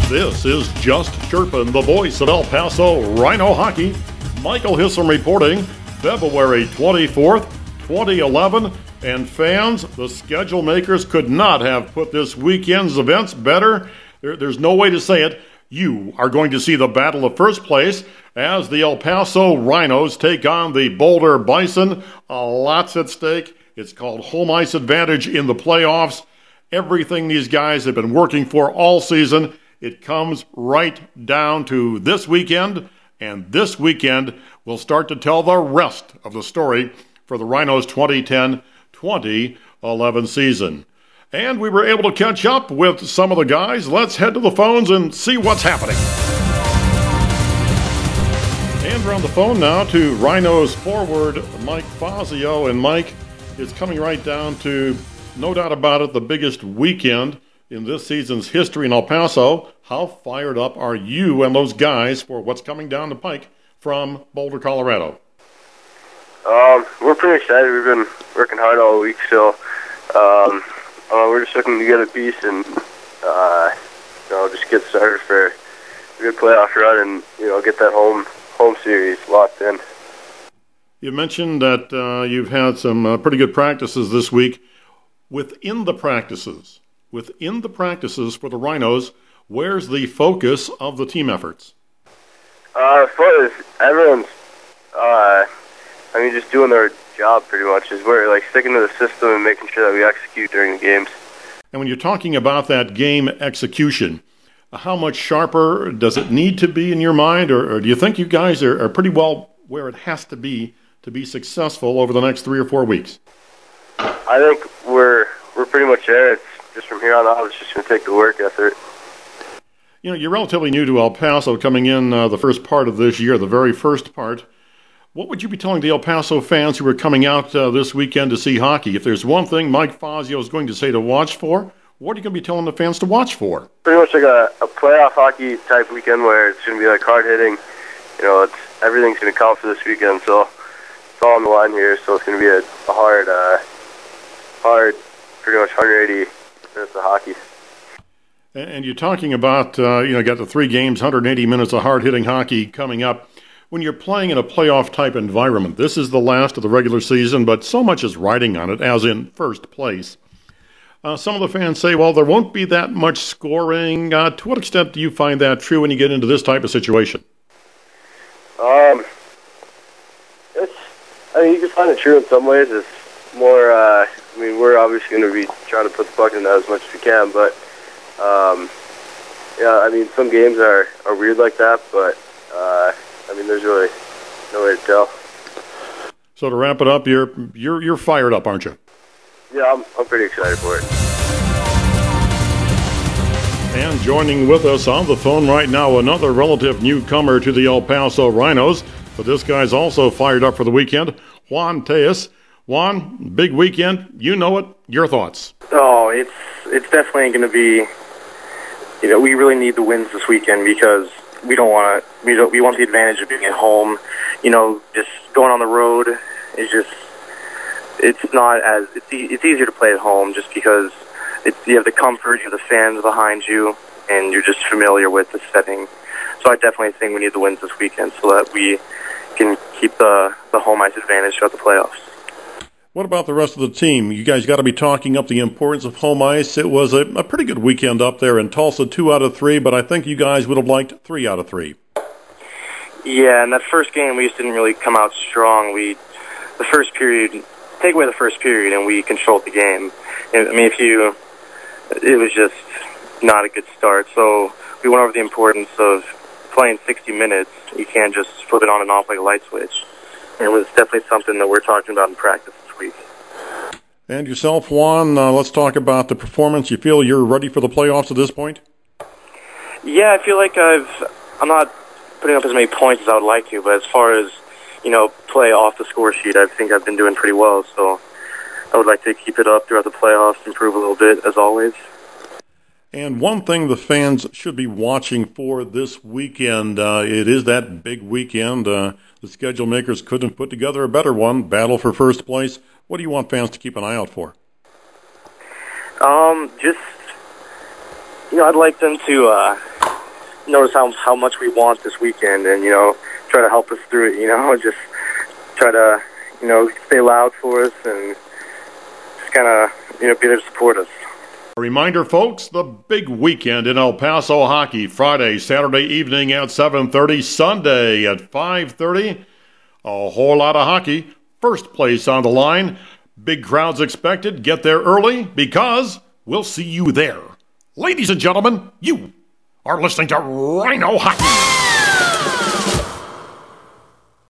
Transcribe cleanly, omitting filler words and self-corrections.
This is Just Chirpin', the voice of El Paso Rhino Hockey. Michael Hissom reporting, February 24th, 2011. And fans, the schedule makers could not have put this weekend's events better. There's no way to say it. You are going to see the battle of first place as the El Paso Rhinos take on the Boulder Bison. Lots at stake. It's called home ice advantage in the playoffs. Everything these guys have been working for all season, it comes right down to this weekend, and this weekend will start to tell the rest of the story for the Rhinos' 2010-2011 season. And we were able to catch up with some of the guys. Let's head to the phones and see what's happening. And we're on the phone now to Rhinos forward Mike Fazio. And Mike, it's coming right down to, no doubt about it, the biggest weekend in this season's history in El Paso. How fired up are you and those guys for what's coming down the pike from Boulder, Colorado? We're pretty excited. We've been working hard all week, so we're just looking to get a piece and just get started for a good playoff run and get that home series locked in. You mentioned that you've had some pretty good practices this week. Within the practices for the Rhinos, where's the focus of the team efforts? Everyone's, just doing their job pretty much. Is we're sticking to the system and making sure that we execute during the games. And when you're talking about that game execution, how much sharper does it need to be in your mind, or do you think you guys are pretty well where it has to be successful over the next 3 or 4 weeks? I think we're pretty much there. It's just from here on out, it's just going to take the work ethic. You're relatively new to El Paso, coming in the first part of this year, the very first part. What would you be telling the El Paso fans who are coming out this weekend to see hockey? If there's one thing Mike Fazio is going to say to watch for, what are you going to be telling the fans to watch for? Pretty much like a playoff hockey type weekend where it's going to be hard hitting. Everything's going to count for this weekend, so it's all on the line here. So it's going to be a hard, pretty much 180 minutes of hockey. And you're talking about, got the 3 games, 180 minutes of hard-hitting hockey coming up. When you're playing in a playoff-type environment, this is the last of the regular season, but so much is riding on it, as in first place. Some of the fans say, well, there won't be that much scoring. To what extent do you find that true when you get into this type of situation? You can find it true in some ways. It's more, we're obviously going to be trying to put the puck in that as much as we can, but some games are weird like that, but there's really no way to tell. So to wrap it up, you're fired up, aren't you? Yeah, I'm pretty excited for it. And joining with us on the phone right now, another relative newcomer to the El Paso Rhinos, but this guy's also fired up for the weekend, Juan Tejas. Juan, big weekend, you know it. Your thoughts? Oh, it's definitely going to be. We really need the wins this weekend because we want the advantage of being at home. Just going on the road is just. It's easier to play at home just because you have the comfort, you have the fans behind you, and you're just familiar with the setting. So I definitely think we need the wins this weekend so that we can keep the home ice advantage throughout the playoffs. What about the rest of the team? You guys got to be talking up the importance of home ice. It was a pretty good weekend up there in Tulsa, 2 out of 3, but I think you guys would have liked 3 out of 3. Yeah, in that first game, we just didn't really come out strong. The first period, take away the first period, and we controlled the game. It was just not a good start. So we went over the importance of playing 60 minutes. You can't just flip it on and off like a light switch. And it was definitely something that we're talking about in practice this week. And yourself, Juan, let's talk about the performance. You feel you're ready for the playoffs at this point? Yeah, I feel like I'm not putting up as many points as I would like to, but as far as, play off the score sheet, I think I've been doing pretty well. So I would like to keep it up throughout the playoffs, improve a little bit, as always. And one thing the fans should be watching for this weekend, it is that big weekend. The schedule makers couldn't put together a better one, battle for first place. What do you want fans to keep an eye out for? I'd like them to notice how much we want this weekend, and try to help us through it. Just try to stay loud for us and just kind of be there to support us. A reminder, folks, the big weekend in El Paso hockey, Friday, Saturday evening at 7:30, Sunday at 5:30. A whole lot of hockey. First place on the line. Big crowds expected. Get there early because we'll see you there. Ladies and gentlemen, you are listening to Rhino Hockey.